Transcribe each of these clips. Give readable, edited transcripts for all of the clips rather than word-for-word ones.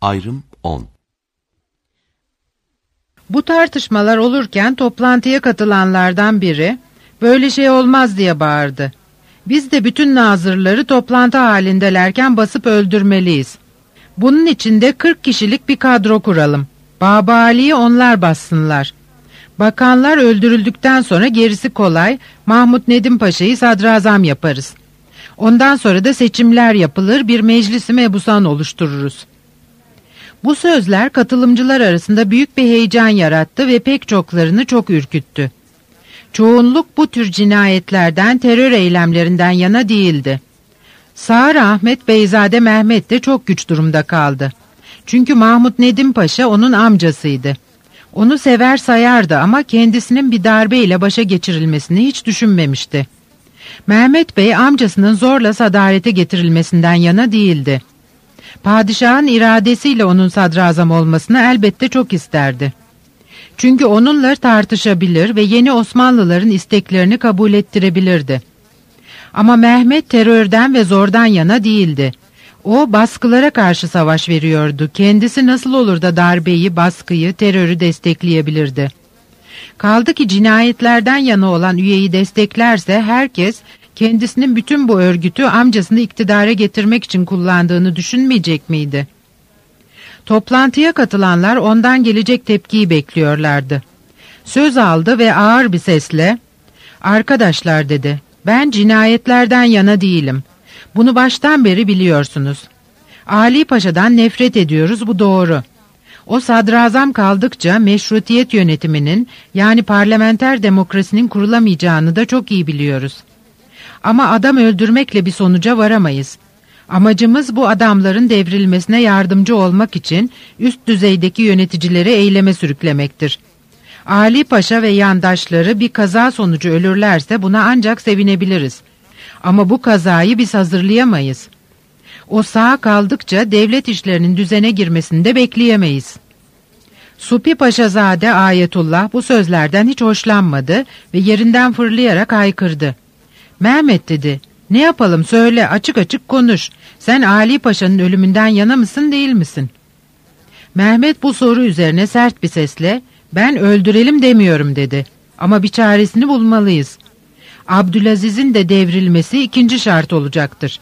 Ayrım 10. Bu tartışmalar olurken toplantıya katılanlardan biri, "Böyle şey olmaz," diye bağırdı. "Biz de bütün nazırları toplantı halindelerken basıp öldürmeliyiz. Bunun için de 40 kişilik bir kadro kuralım. Baba Ali'yi onlar bassınlar. Bakanlar öldürüldükten sonra gerisi kolay, Mahmut Nedim Paşa'yı sadrazam yaparız. Ondan sonra da seçimler yapılır, bir meclis-i mebusan oluştururuz." Bu sözler katılımcılar arasında büyük bir heyecan yarattı ve pek çoklarını çok ürküttü. Çoğunluk bu tür cinayetlerden, terör eylemlerinden yana değildi. Sağır Ahmet Beyzade Mehmet de çok güç durumda kaldı. Çünkü Mahmut Nedim Paşa onun amcasıydı. Onu sever sayardı ama kendisinin bir darbeyle başa geçirilmesini hiç düşünmemişti. Mehmet Bey amcasının zorla sadarete getirilmesinden yana değildi. Padişahın iradesiyle onun sadrazam olmasını elbette çok isterdi. Çünkü onunla tartışabilir ve yeni Osmanlıların isteklerini kabul ettirebilirdi. Ama Mehmet terörden ve zordan yana değildi. O baskılara karşı savaş veriyordu. Kendisi nasıl olur da darbeyi, baskıyı, terörü destekleyebilirdi? Kaldı ki cinayetlerden yana olan üyeyi desteklerse herkes kendisinin bütün bu örgütü amcasını iktidara getirmek için kullandığını düşünmeyecek miydi? Toplantıya katılanlar ondan gelecek tepkiyi bekliyorlardı. Söz aldı ve ağır bir sesle, "Arkadaşlar," dedi, "ben cinayetlerden yana değilim. Bunu baştan beri biliyorsunuz. Ali Paşa'dan nefret ediyoruz, bu doğru. O sadrazam kaldıkça meşrutiyet yönetiminin, yani parlamenter demokrasinin kurulamayacağını da çok iyi biliyoruz. Ama adam öldürmekle bir sonuca varamayız. Amacımız bu adamların devrilmesine yardımcı olmak için üst düzeydeki yöneticileri eyleme sürüklemektir. Ali Paşa ve yandaşları bir kaza sonucu ölürlerse buna ancak sevinebiliriz. Ama bu kazayı biz hazırlayamayız. O sağ kaldıkça devlet işlerinin düzene girmesini de bekleyemeyiz." Supi Paşazade Ayetullah bu sözlerden hiç hoşlanmadı ve yerinden fırlayarak haykırdı. "Mehmet," dedi, "ne yapalım söyle, açık açık konuş. Sen Ali Paşa'nın ölümünden yana mısın, değil misin?" Mehmet bu soru üzerine sert bir sesle, "Ben öldürelim demiyorum," dedi. "Ama bir çaresini bulmalıyız. Abdülaziz'in de devrilmesi ikinci şart olacaktır."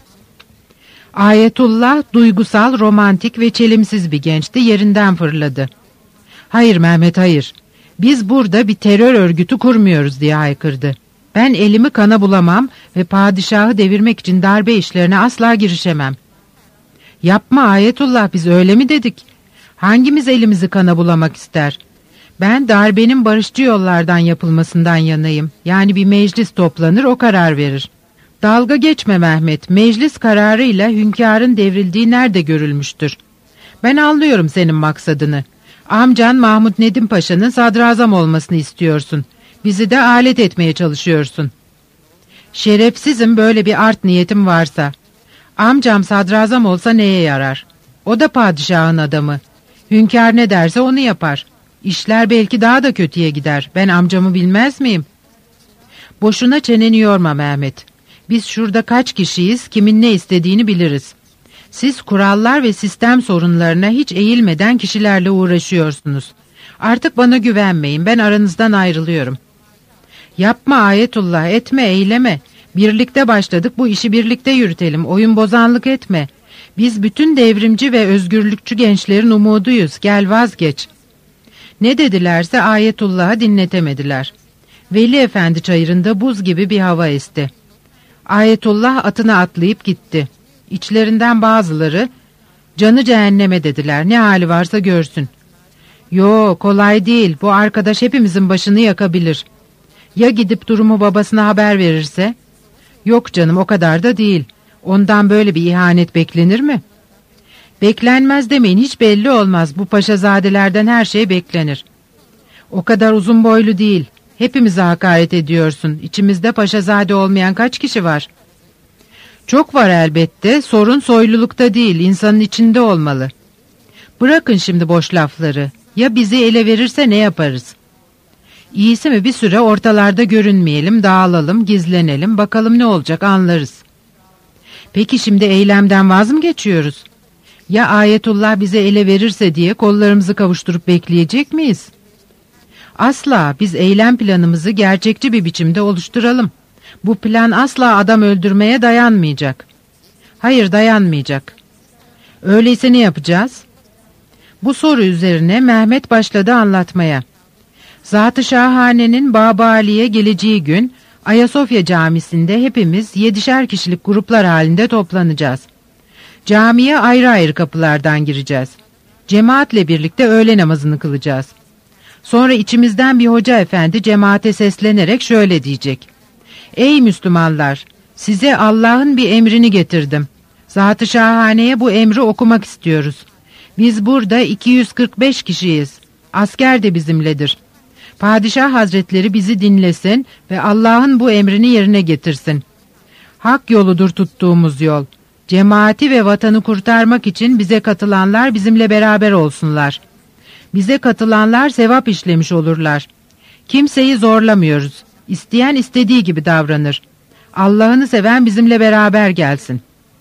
Ayetullah duygusal, romantik ve çelimsiz bir gençti, yerinden fırladı. "Hayır Mehmet, hayır. Biz burada bir terör örgütü kurmuyoruz," diye haykırdı. "Ben elimi kana bulamam ve padişahı devirmek için darbe işlerine asla girişemem." "Yapma Ayetullah, biz öyle mi dedik? Hangimiz elimizi kana bulamak ister? Ben darbenin barışçı yollardan yapılmasından yanayım. Yani bir meclis toplanır, o karar verir." "Dalga geçme Mehmet, meclis kararıyla hünkârın devrildiği nerede görülmüştür? Ben anlıyorum senin maksadını. Amcan Mahmut Nedim Paşa'nın sadrazam olmasını istiyorsun. Bizi de alet etmeye çalışıyorsun." "Şerefsizim, böyle bir art niyetim varsa. Amcam sadrazam olsa neye yarar? O da padişahın adamı. Hünkâr ne derse onu yapar. İşler belki daha da kötüye gider. Ben amcamı bilmez miyim?" "Boşuna çeneni yorma Mehmet. Biz şurada kaç kişiyiz, kimin ne istediğini biliriz. Siz kurallar ve sistem sorunlarına hiç eğilmeden kişilerle uğraşıyorsunuz. Artık bana güvenmeyin, ben aranızdan ayrılıyorum." "Yapma Ayetullah, etme, eyleme. Birlikte başladık, bu işi birlikte yürütelim, oyun bozanlık etme. Biz bütün devrimci ve özgürlükçü gençlerin umuduyuz, gel vazgeç." Ne dedilerse Ayetullah'ı dinletemediler. Veli Efendi çayırında buz gibi bir hava esti. Ayetullah atına atlayıp gitti. İçlerinden bazıları, "Canı cehenneme," dediler, "ne hali varsa görsün." "Yo, kolay değil, bu arkadaş hepimizin başını yakabilir. Ya gidip durumu babasına haber verirse?" "Yok canım, o kadar da değil. Ondan böyle bir ihanet beklenir mi?" "Beklenmez demeyin, hiç belli olmaz. Bu paşazadelerden her şey beklenir." "O kadar uzun boylu değil. Hepimize hakaret ediyorsun. İçimizde paşazade olmayan kaç kişi var?" "Çok var elbette. Sorun soylulukta değil, insanın içinde olmalı." "Bırakın şimdi boş lafları. Ya bizi ele verirse ne yaparız?" "İyisi mi bir süre ortalarda görünmeyelim, dağılalım, gizlenelim, bakalım ne olacak, anlarız." "Peki şimdi eylemden vaz mı geçiyoruz?" Ya Ayetullah bize ele verirse diye kollarımızı kavuşturup bekleyecek miyiz? Asla, biz eylem planımızı gerçekçi bir biçimde oluşturalım. Bu plan asla adam öldürmeye dayanmayacak. Hayır, dayanmayacak. Öyleyse ne yapacağız? Bu soru üzerine Mehmet başladı anlatmaya. Zat-ı Şahane'nin Baba Ali'ye geleceği gün Ayasofya Camisi'nde hepimiz 7'şer kişilik gruplar halinde toplanacağız. Camiye ayrı ayrı kapılardan gireceğiz. Cemaatle birlikte öğle namazını kılacağız. Sonra içimizden bir hoca efendi cemaate seslenerek şöyle diyecek: Ey Müslümanlar! Size Allah'ın bir emrini getirdim. Zat-ı Şahane'ye bu emri okumak istiyoruz. Biz burada 245 kişiyiz. Asker de bizimledir. Padişah Hazretleri bizi dinlesin ve Allah'ın bu emrini yerine getirsin. Hak yoludur tuttuğumuz yol. Cemaati ve vatanı kurtarmak için bize katılanlar bizimle beraber olsunlar. Bize katılanlar sevap işlemiş olurlar. Kimseyi zorlamıyoruz. İsteyen istediği gibi davranır. Allah'ını seven bizimle beraber gelsin.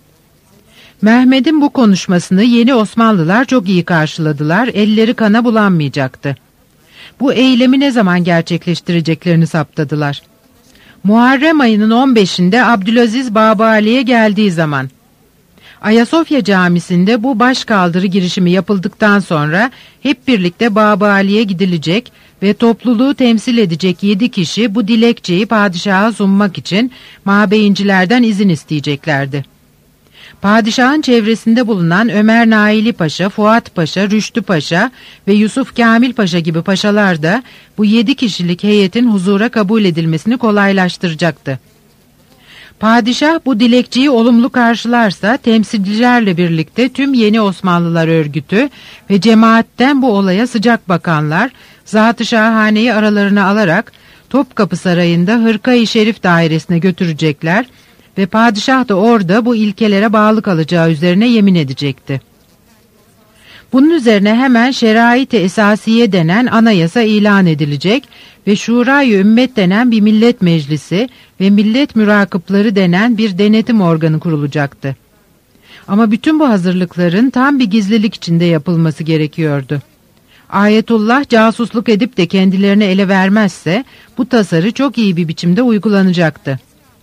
Mehmet'in bu konuşmasını yeni Osmanlılar çok iyi karşıladılar, elleri kana bulanmayacaktı. Bu eylemi ne zaman gerçekleştireceklerini saptadılar. Muharrem ayının 15'inde Abdülaziz Baba Ali'ye geldiği zaman. Ayasofya Camisi'nde bu başkaldırı girişimi yapıldıktan sonra hep birlikte Baba Ali'ye gidilecek ve topluluğu temsil edecek 7 kişi bu dilekçeyi padişaha sunmak için mabeyincilerden izin isteyeceklerdi. Padişahın çevresinde bulunan Ömer Naili Paşa, Fuat Paşa, Rüştü Paşa ve Yusuf Kamil Paşa gibi paşalar da bu 7 kişilik heyetin huzura kabul edilmesini kolaylaştıracaktı. Padişah bu dilekçeyi olumlu karşılarsa temsilcilerle birlikte tüm Yeni Osmanlılar Örgütü ve cemaatten bu olaya sıcak bakanlar Zat-ı Şahane'yi aralarına alarak Topkapı Sarayı'nda Hırka-i Şerif dairesine götürecekler ve padişah da orada bu ilkelere bağlı kalacağı üzerine yemin edecekti. Bunun üzerine hemen Şerait-i Esasiye denen anayasa ilan edilecek ve Şura-i Ümmet denen bir millet meclisi ve millet mürakıpları denen bir denetim organı kurulacaktı. Ama bütün bu hazırlıkların tam bir gizlilik içinde yapılması gerekiyordu. Ayetullah casusluk edip de kendilerini ele vermezse bu tasarı çok iyi bir biçimde uygulanacaktı.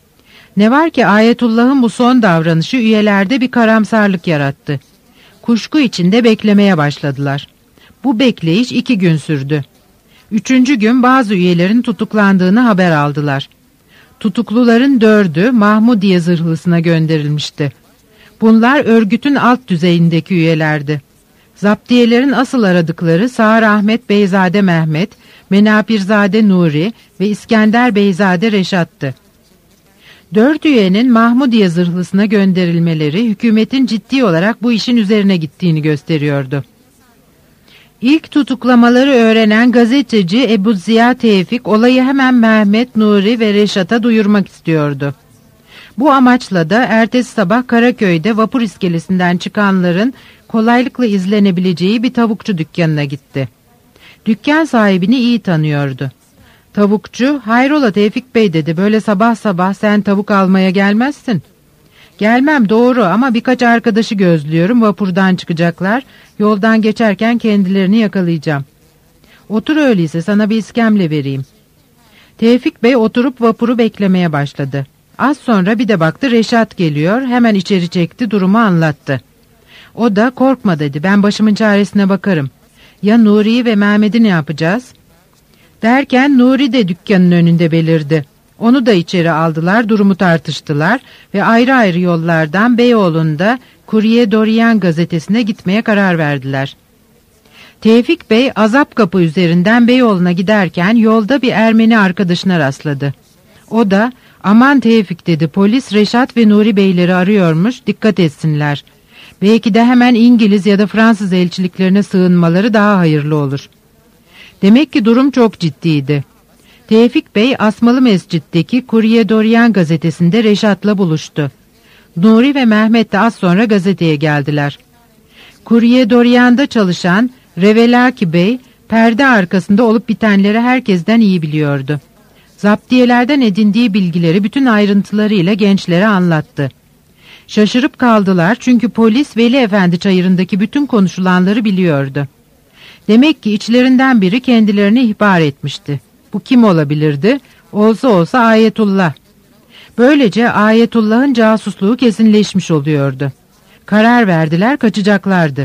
Ne var ki Ayetullah'ın bu son davranışı üyelerde bir karamsarlık yarattı. Kuşku içinde beklemeye başladılar. Bu bekleyiş 2 gün sürdü. 3. gün bazı üyelerin tutuklandığını haber aldılar. Tutukluların 4'ü Mahmudiye zırhlısına gönderilmişti. Bunlar örgütün alt düzeyindeki üyelerdi. Zaptiyelerin asıl aradıkları Sağır Ahmet Beyzade Mehmet, Menapirzade Nuri ve İskender Beyzade Reşat'tı. 4 üyenin Mahmudiye zırhlısına gönderilmeleri hükümetin ciddi olarak bu işin üzerine gittiğini gösteriyordu. İlk tutuklamaları öğrenen gazeteci Ebu Ziya Tevfik olayı hemen Mehmet, Nuri ve Reşat'a duyurmak istiyordu. Bu amaçla da ertesi sabah Karaköy'de vapur iskelesinden çıkanların kolaylıkla izlenebileceği bir tavukçu dükkanına gitti. Dükkan sahibini iyi tanıyordu. Tavukçu, "Hayrola Tevfik Bey," dedi, "böyle sabah sabah sen tavuk almaya gelmezsin." "Gelmem doğru ama birkaç arkadaşı gözlüyorum, vapurdan çıkacaklar, yoldan geçerken kendilerini yakalayacağım." "Otur öyleyse, sana bir iskemle vereyim." Tevfik Bey oturup vapuru beklemeye başladı. Az sonra bir de baktı Reşat geliyor, hemen içeri çekti, durumu anlattı. O da "Korkma," dedi, "ben başımın çaresine bakarım. Ya Nuri'yi ve Mehmet'i ne yapacağız?" Derken Nuri de dükkanın önünde belirdi. Onu da içeri aldılar, durumu tartıştılar ve ayrı ayrı yollardan Beyoğlu'nda Courrier d'Orient gazetesine gitmeye karar verdiler. Tevfik Bey Azap Kapı üzerinden Beyoğlu'na giderken yolda bir Ermeni arkadaşına rastladı. O da "Aman Tevfik," dedi, "polis Reşat ve Nuri Beyleri arıyormuş, dikkat etsinler. Belki de hemen İngiliz ya da Fransız elçiliklerine sığınmaları daha hayırlı olur." Demek ki durum çok ciddiydi. Tevfik Bey Asmalı Mescid'deki Courrier d'Orient gazetesinde Reşat'la buluştu. Nuri ve Mehmet de az sonra gazeteye geldiler. Courrier d'Orient'da çalışan Revelaki Bey perde arkasında olup bitenleri herkesten iyi biliyordu. Zaptiyelerden edindiği bilgileri bütün ayrıntılarıyla gençlere anlattı. Şaşırıp kaldılar çünkü polis Veli Efendi çayırındaki bütün konuşulanları biliyordu. Demek ki içlerinden biri kendilerini ihbar etmişti. Bu kim olabilirdi? Olsa olsa Ayetullah. Böylece Ayetullah'ın casusluğu kesinleşmiş oluyordu. Karar verdiler, kaçacaklardı.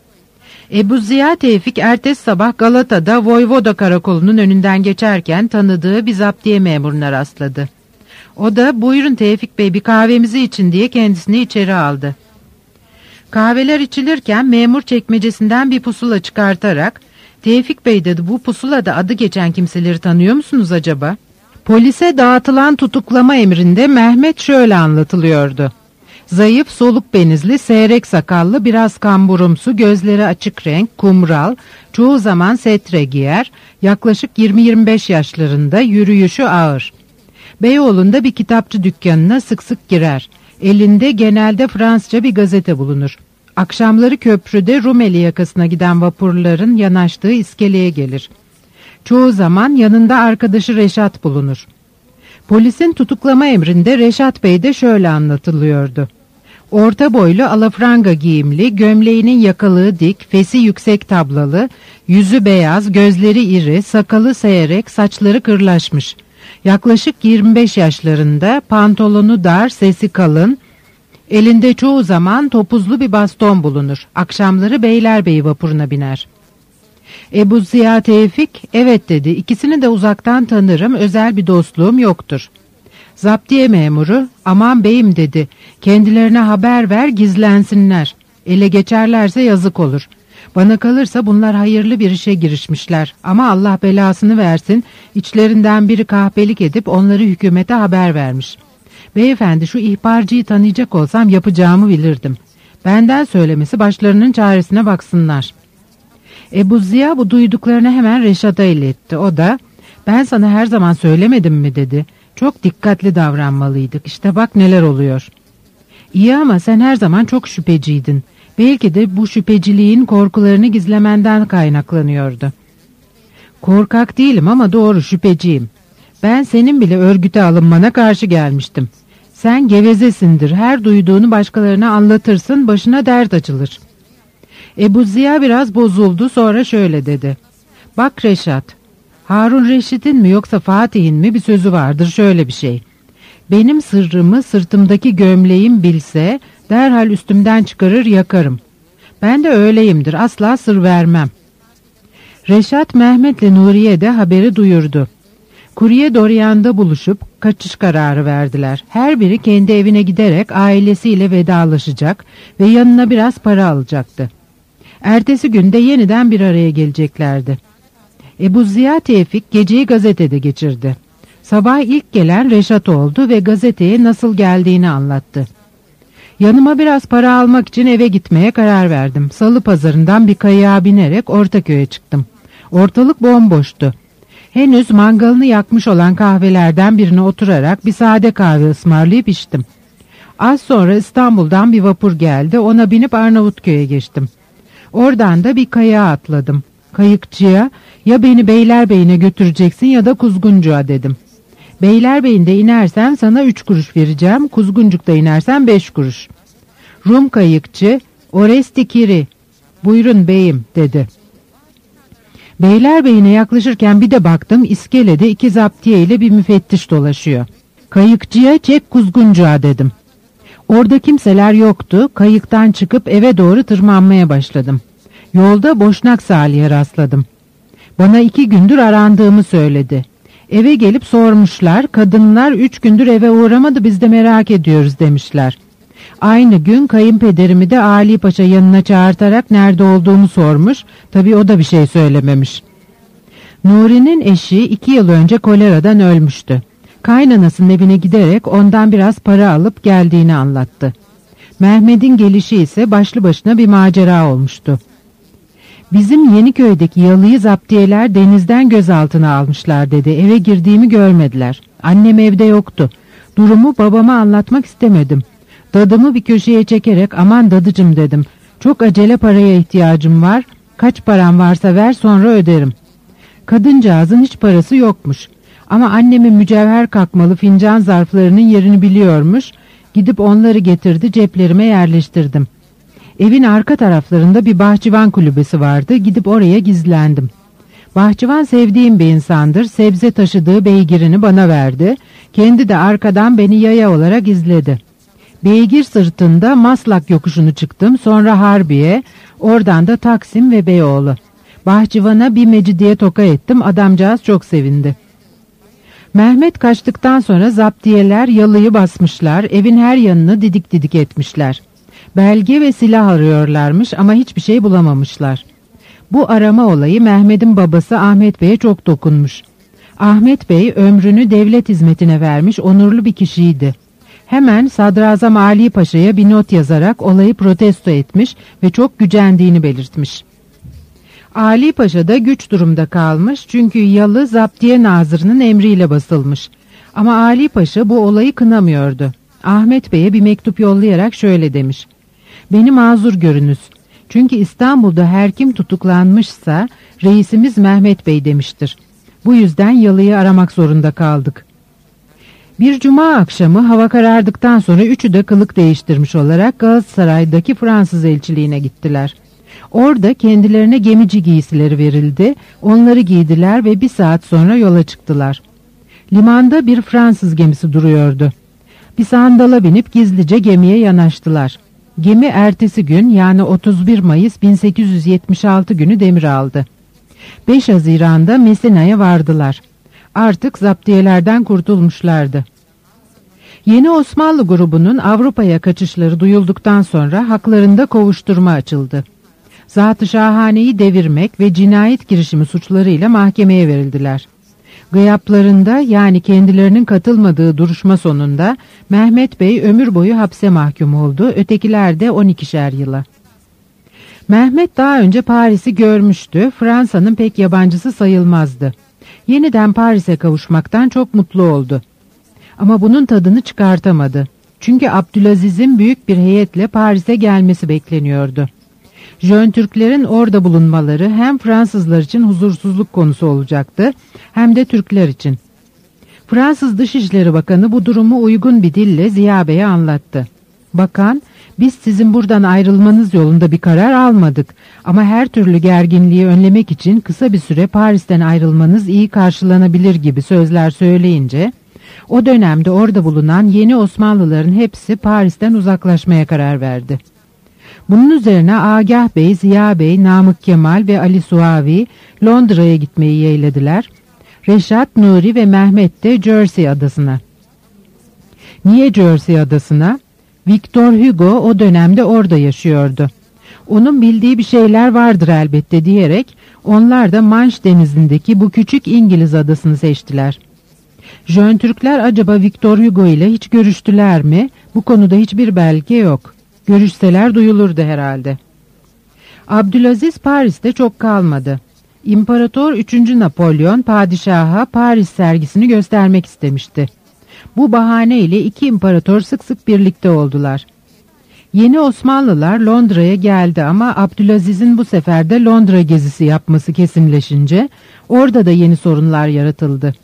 Ebu Ziya Tevfik ertesi sabah Galata'da Voyvoda karakolunun önünden geçerken tanıdığı bir zaptiye memuruna rastladı. O da "Buyurun Tevfik Bey, bir kahvemizi için" diye kendisini içeri aldı. Kahveler içilirken memur çekmecesinden bir pusula çıkartarak "Tevfik Bey" dedi, "bu pusulada adı geçen kimseleri tanıyor musunuz acaba?" Polise dağıtılan tutuklama emrinde Mehmet şöyle anlatılıyordu. Zayıf, soluk benizli, seyrek sakallı, biraz kamburumsu, gözleri açık renk, kumral, çoğu zaman setre giyer, yaklaşık 20-25 yaşlarında, yürüyüşü ağır. Beyoğlu'nda bir kitapçı dükkanına sık sık girer. Elinde genelde Fransızca bir gazete bulunur. Akşamları köprüde Rumeli yakasına giden vapurların yanaştığı iskeleye gelir. Çoğu zaman yanında arkadaşı Reşat bulunur. Polisin tutuklama emrinde Reşat Bey de şöyle anlatılıyordu. Orta boylu, alafranga giyimli, gömleğinin yakalığı dik, fesi yüksek tablalı, yüzü beyaz, gözleri iri, sakalı seyrek, saçları kırlaşmış. Yaklaşık 25 yaşlarında, pantolonu dar, sesi kalın, elinde çoğu zaman topuzlu bir baston bulunur. Akşamları Beylerbeyi vapuruna biner. Ebu Ziya Tevfik, "Evet" dedi, "İkisini de uzaktan tanırım, özel bir dostluğum yoktur." Zaptiye memuru, "Aman beyim" dedi, "kendilerine haber ver, gizlensinler. Ele geçerlerse yazık olur. Bana kalırsa bunlar hayırlı bir işe girişmişler ama Allah belasını versin, içlerinden biri kahpelik edip onları hükümete haber vermiş. Beyefendi, şu ihbarcıyı tanıyacak olsam yapacağımı bilirdim. Benden söylemesi, başlarının çaresine baksınlar." Ebu Ziya bu duyduklarını hemen Reşat'a iletti. O da, "Ben sana her zaman söylemedim mi?" dedi. "Çok dikkatli davranmalıydık. İşte bak neler oluyor." "İyi ama sen her zaman çok şüpheciydin. Belki de bu şüpheciliğin korkularını gizlemenden kaynaklanıyordu." "Korkak değilim ama doğru şüpheciyim. Ben senin bile örgüte alınmana karşı gelmiştim. Sen gevezesindir, her duyduğunu başkalarına anlatırsın, başına dert açılır." Ebu Ziya biraz bozuldu, sonra şöyle dedi. "Bak Reşat, Harun Reşit'in mi yoksa Fatih'in mi bir sözü vardır, şöyle bir şey. Benim sırrımı sırtımdaki gömleğim bilse derhal üstümden çıkarır yakarım. Ben de öyleyimdir, asla sır vermem." Reşat, Mehmet'le Nuriye de haberi duyurdu. Kurye Doryan'da buluşup kaçış kararı verdiler. Her biri kendi evine giderek ailesiyle vedalaşacak ve yanına biraz para alacaktı. Ertesi günde yeniden bir araya geleceklerdi. Ebu Ziya Tevfik geceyi gazetede geçirdi. Sabah ilk gelen Reşat oldu ve gazeteye nasıl geldiğini anlattı. "Yanıma biraz para almak için eve gitmeye karar verdim. Salı pazarından bir kayığa binerek Ortaköy'e çıktım. Ortalık bomboştu. Henüz mangalını yakmış olan kahvelerden birine oturarak bir sade kahve ısmarlayıp içtim. Az sonra İstanbul'dan bir vapur geldi, ona binip Arnavutköy'e geçtim. Oradan da bir kayığa atladım. Kayıkçıya, ya beni Beylerbeyi'ne götüreceksin ya da Kuzguncuğa dedim. Beylerbeyi'nde inersen sana 3 kuruş vereceğim, Kuzguncuk'ta inersen 5 kuruş. Rum kayıkçı, "Oresti Kiri, buyurun beyim" dedi. Beylerbeyi'ne yaklaşırken bir de baktım, iskelede 2 zaptiye ile bir müfettiş dolaşıyor. Kayıkçıya, "Çek Kuzguncuğa" dedim. Orada kimseler yoktu, kayıktan çıkıp eve doğru tırmanmaya başladım. Yolda Boşnak Salih'e rastladım. Bana 2 gündür arandığımı söyledi. Eve gelip sormuşlar, kadınlar 3 gündür eve uğramadı, biz de merak ediyoruz demişler. Aynı gün kayınpederimi de Ali Paşa yanına çağırtarak nerede olduğumu sormuş, tabii o da bir şey söylememiş. Nuri'nin eşi 2 yıl önce koleradan ölmüştü. Kaynanasının evine giderek ondan biraz para alıp geldiğini anlattı. Mehmet'in gelişi ise başlı başına bir macera olmuştu. "Bizim Yeniköy'deki yalıyı zaptiyeler denizden gözaltına almışlar" dedi. "Eve girdiğimi görmediler. Annem evde yoktu. Durumu babama anlatmak istemedim. Dadımı bir köşeye çekerek 'Aman dadıcım' dedim. 'Çok acele paraya ihtiyacım var. Kaç param varsa ver, sonra öderim.' Kadıncağızın hiç parası yokmuş. Ama annemin mücevher kakmalı fincan zarflarının yerini biliyormuş. Gidip onları getirdi, ceplerime yerleştirdim. Evin arka taraflarında bir bahçıvan kulübesi vardı, gidip oraya gizlendim. Bahçıvan sevdiğim bir insandır, sebze taşıdığı beygirini bana verdi, kendi de arkadan beni yaya olarak izledi. Beygir sırtında Maslak yokuşunu çıktım, sonra Harbiye, oradan da Taksim ve Beyoğlu. Bahçıvana bir mecidiye toka ettim, adamcağız çok sevindi. Mehmet kaçtıktan sonra zaptiyeler yalıyı basmışlar, evin her yanını didik didik etmişler. Belge ve silah arıyorlarmış ama hiçbir şey bulamamışlar. Bu arama olayı Mehmet'in babası Ahmet Bey'e çok dokunmuş. Ahmet Bey ömrünü devlet hizmetine vermiş onurlu bir kişiydi. Hemen Sadrazam Ali Paşa'ya bir not yazarak olayı protesto etmiş ve çok gücendiğini belirtmiş. Ali Paşa da güç durumda kalmış çünkü yalı Zaptiye Nazırı'nın emriyle basılmış. Ama Ali Paşa bu olayı kınamıyordu. Ahmet Bey'e bir mektup yollayarak şöyle demiş: "Beni mazur görünüz. Çünkü İstanbul'da her kim tutuklanmışsa reisimiz Mehmet Bey demiştir. Bu yüzden yalıyı aramak zorunda kaldık." Bir cuma akşamı hava karardıktan sonra üçü de kılık değiştirmiş olarak Galatasaray'daki Fransız elçiliğine gittiler. Orada kendilerine gemici giysileri verildi, onları giydiler ve bir saat sonra yola çıktılar. Limanda bir Fransız gemisi duruyordu. Bir sandala binip gizlice gemiye yanaştılar. Gemi ertesi gün yani 31 Mayıs 1876 günü demir aldı. 5 Haziran'da Mesina'ya vardılar. Artık zaptiyelerden kurtulmuşlardı. Yeni Osmanlı grubunun Avrupa'ya kaçışları duyulduktan sonra haklarında kovuşturma açıldı. Zat-ı Şahane'yi devirmek ve cinayet girişimi suçlarıyla mahkemeye verildiler. Gıyaplarında yani kendilerinin katılmadığı duruşma sonunda Mehmet Bey ömür boyu hapse mahkum oldu, ötekiler de 12'şer yıla. Mehmet daha önce Paris'i görmüştü, Fransa'nın pek yabancısı sayılmazdı. Yeniden Paris'e kavuşmaktan çok mutlu oldu. Ama bunun tadını çıkartamadı. Çünkü Abdülaziz'in büyük bir heyetle Paris'e gelmesi bekleniyordu. Jön Türklerin orada bulunmaları hem Fransızlar için huzursuzluk konusu olacaktı hem de Türkler için. Fransız Dışişleri Bakanı bu durumu uygun bir dille Ziya Bey'e anlattı. Bakan, biz sizin buradan ayrılmanız yolunda bir karar almadık ama her türlü gerginliği önlemek için kısa bir süre Paris'ten ayrılmanız iyi karşılanabilir gibi sözler söyleyince, o dönemde orada bulunan yeni Osmanlıların hepsi Paris'ten uzaklaşmaya karar verdi. Bunun üzerine Agah Bey, Ziya Bey, Namık Kemal ve Ali Suavi Londra'ya gitmeyi yeğlediler. Reşat, Nuri ve Mehmet de Jersey adasına. Niye Jersey adasına? Victor Hugo o dönemde orada yaşıyordu. Onun bildiği bir şeyler vardır elbette diyerek onlar da Manş denizindeki bu küçük İngiliz adasını seçtiler. Jön Türkler acaba Victor Hugo ile hiç görüştüler mi? Bu konuda hiçbir belge yok. Görüşseler duyulurdu herhalde. Abdülaziz Paris'te çok kalmadı. İmparator 3. Napolyon padişaha Paris sergisini göstermek istemişti. Bu bahane ile iki imparator sık sık birlikte oldular. Yeni Osmanlılar Londra'ya geldi ama Abdülaziz'in bu sefer de Londra gezisi yapması kesinleşince orada da yeni sorunlar yaratıldı.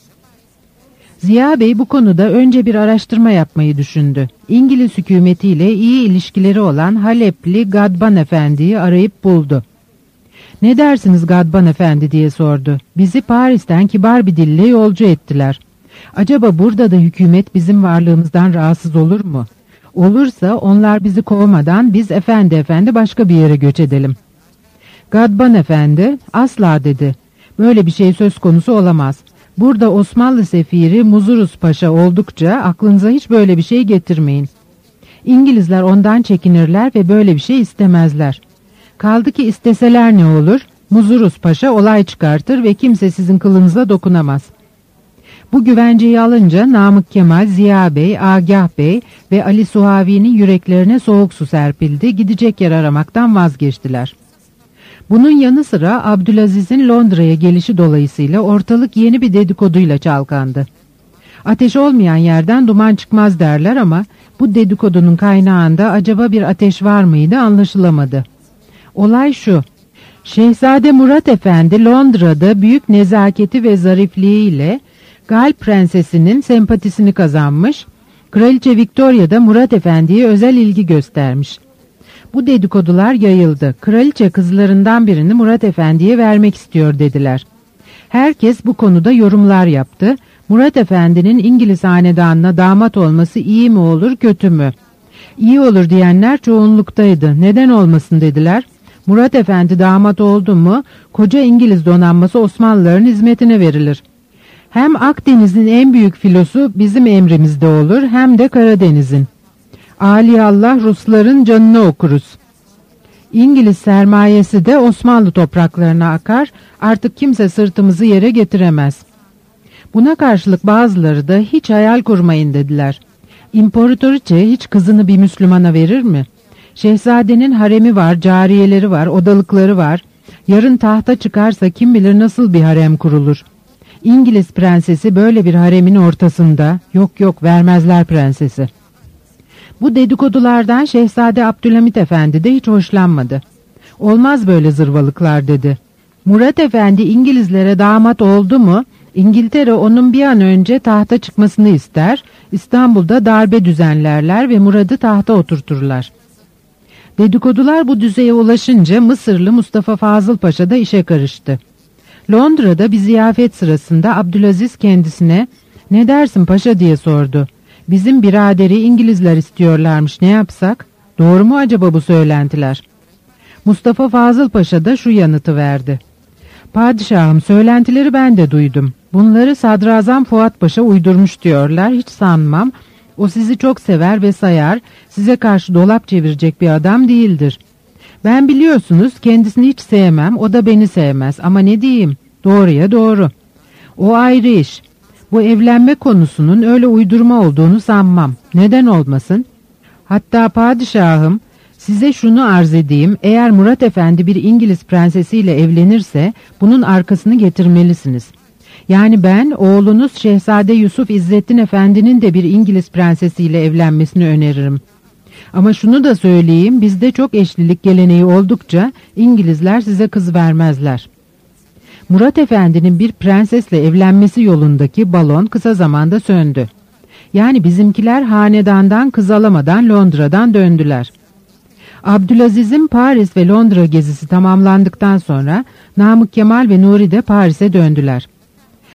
Ziya Bey bu konuda önce bir araştırma yapmayı düşündü. İngiliz hükümetiyle iyi ilişkileri olan Halepli Gadban Efendi'yi arayıp buldu. "Ne dersiniz Gadban Efendi?" diye sordu. "Bizi Paris'ten kibar bir dille yolcu ettiler. Acaba burada da hükümet bizim varlığımızdan rahatsız olur mu? Olursa onlar bizi kovmadan biz efendi başka bir yere göç edelim." Gadban Efendi, "Asla," dedi. "Böyle bir şey söz konusu olamaz. Burada Osmanlı sefiri Muzuruz Paşa oldukça aklınıza hiç böyle bir şey getirmeyin. İngilizler ondan çekinirler ve böyle bir şey istemezler. Kaldı ki isteseler ne olur? Muzuruz Paşa olay çıkartır ve kimse sizin kılınıza dokunamaz." Bu güvenceyi alınca Namık Kemal, Ziya Bey, Agah Bey ve Ali Suavi'nin yüreklerine soğuk su serpildi, gidecek yer aramaktan vazgeçtiler. Bunun yanı sıra Abdülaziz'in Londra'ya gelişi dolayısıyla ortalık yeni bir dedikoduyla çalkandı. Ateş olmayan yerden duman çıkmaz derler ama bu dedikodunun kaynağında acaba bir ateş var mıydı anlaşılamadı. Olay şu: Şehzade Murat Efendi Londra'da büyük nezaketi ve zarifliğiyle Gal Prensesi'nin sempatisini kazanmış, Kraliçe Victoria da Murat Efendi'ye özel ilgi göstermiş. Bu dedikodular yayıldı. Kraliçe kızlarından birini Murat Efendi'ye vermek istiyor dediler. Herkes bu konuda yorumlar yaptı. Murat Efendi'nin İngiliz hanedanına damat olması iyi mi olur, kötü mü? İyi olur diyenler çoğunluktaydı. Neden olmasın dediler. Murat Efendi damat oldu mu, koca İngiliz donanması Osmanlıların hizmetine verilir. Hem Akdeniz'in en büyük filosu bizim emrimizde olur, hem de Karadeniz'in. Aliyallah Rusların canını okuruz. İngiliz sermayesi de Osmanlı topraklarına akar, artık kimse sırtımızı yere getiremez. Buna karşılık bazıları da hiç hayal kurmayın dediler. İmparatoriçe hiç kızını bir Müslümana verir mi? Şehzadenin haremi var, cariyeleri var, odalıkları var. Yarın tahta çıkarsa kim bilir nasıl bir harem kurulur. İngiliz prensesi böyle bir haremin ortasında, yok vermezler prensesi. Bu dedikodulardan Şehzade Abdülhamit Efendi de hiç hoşlanmadı. Olmaz böyle zırvalıklar dedi. Murat Efendi İngilizlere damat oldu mu, İngiltere onun bir an önce tahta çıkmasını ister, İstanbul'da darbe düzenlerler ve Murad'ı tahta oturturlar. Dedikodular bu düzeye ulaşınca Mısırlı Mustafa Fazıl Paşa da işe karıştı. Londra'da bir ziyafet sırasında Abdülaziz kendisine "Ne dersin paşa?" diye sordu. "Bizim biraderi İngilizler istiyorlarmış, ne yapsak? Doğru mu acaba bu söylentiler?" Mustafa Fazıl Paşa da şu yanıtı verdi. "Padişahım, söylentileri ben de duydum. Bunları Sadrazam Fuat Paşa uydurmuş diyorlar, hiç sanmam. O sizi çok sever ve sayar, size karşı dolap çevirecek bir adam değildir. Ben biliyorsunuz kendisini hiç sevmem, o da beni sevmez ama ne diyeyim, doğruya doğru. O ayrı iş. Bu evlenme konusunun öyle uydurma olduğunu sanmam. Neden olmasın? Hatta padişahım, size şunu arz edeyim, eğer Murat Efendi bir İngiliz prensesiyle evlenirse bunun arkasını getirmelisiniz. Yani ben oğlunuz Şehzade Yusuf İzzettin Efendi'nin de bir İngiliz prensesiyle evlenmesini öneririm. Ama şunu da söyleyeyim, bizde çok eşlilik geleneği oldukça İngilizler size kız vermezler." Murat Efendi'nin bir prensesle evlenmesi yolundaki balon kısa zamanda söndü. Yani bizimkiler hanedandan kız alamadan Londra'dan döndüler. Abdülaziz'in Paris ve Londra gezisi tamamlandıktan sonra Namık Kemal ve Nuri de Paris'e döndüler.